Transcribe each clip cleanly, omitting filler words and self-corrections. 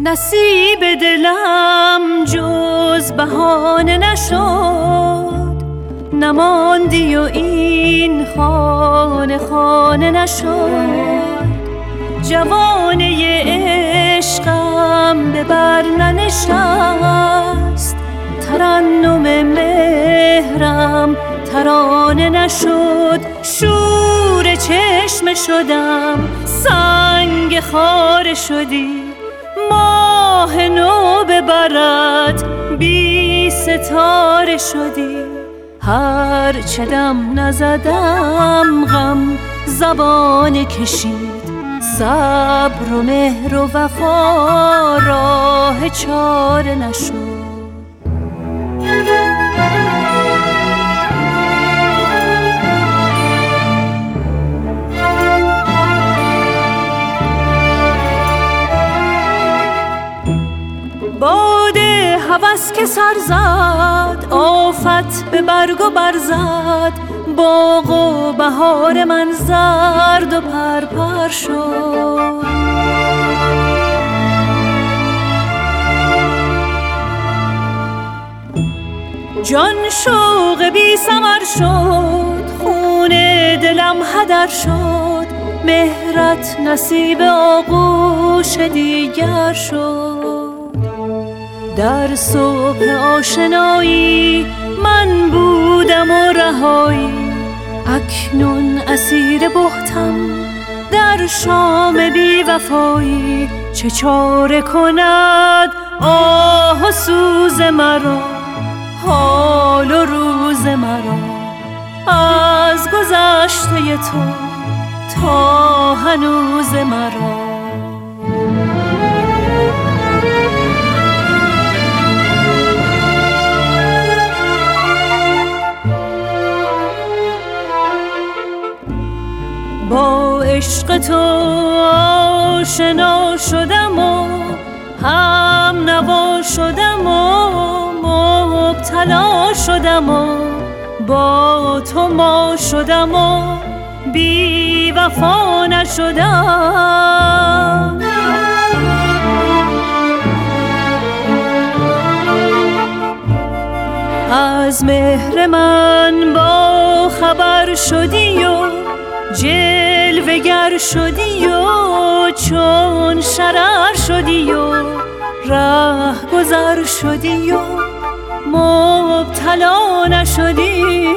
نصیب دلم جز بهانه نشد، نماندی و این خانه خانه نشد. جوانه عشقم به بر ننشست، ترنم مهرم ترانه نشد. شور چشم شدم سنگ خاره شدی، ماه نو ببرد بی ستاره شدی. هر چه دم نزدم غم زبان کشید، صبر و مهر و وفا راه چاره نشد. باد هوس که سر زد، آفت به برگ و برزد. باغ و بهار من زرد و پرپر شد. جان شوق بی ثمر شد، خون دلم هدر شد. مهرت نصیب آغوش دیگر شد. در صبح آشنایی من بودم و رهایی، اکنون اسیر بهتم در شام بی وفایی. چه چاره کند آه و سوز مرا، حال و روز مرا. از گذشته تو تا هنوز مرا. با عشق تو آشنا شدم و هم نوا شدم و مبتلا شدم و با تو ما شدم و بی وفا نشدم. از مهر من با خبر شدی و جلوه گر شدی و چون شرر شدی و ره گذر شدی و مبتلا نشدی.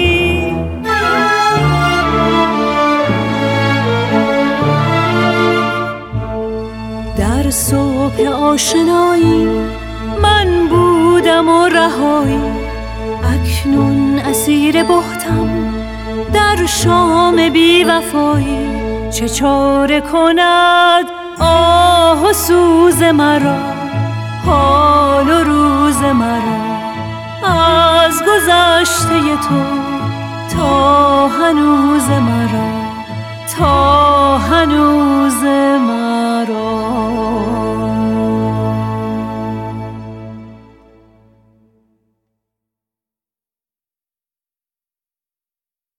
در صبح آشنایی من بودم و رهایی، اکنون اسیر بهتم در شام بی وفایی. چه چاره کند آه و سوز مرا، حال و روز مرا. از گذشته تو تا هنوز مرا، تا هنوز مرا.